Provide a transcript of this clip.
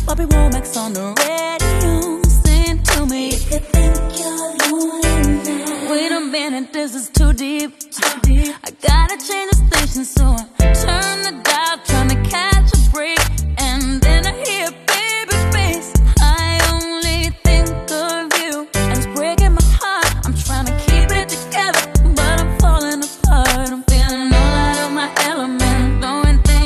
Bobby Womack's on the radio, saying to me, if you think you're lonely now, wait a minute, this is too deep. I gotta change the station, so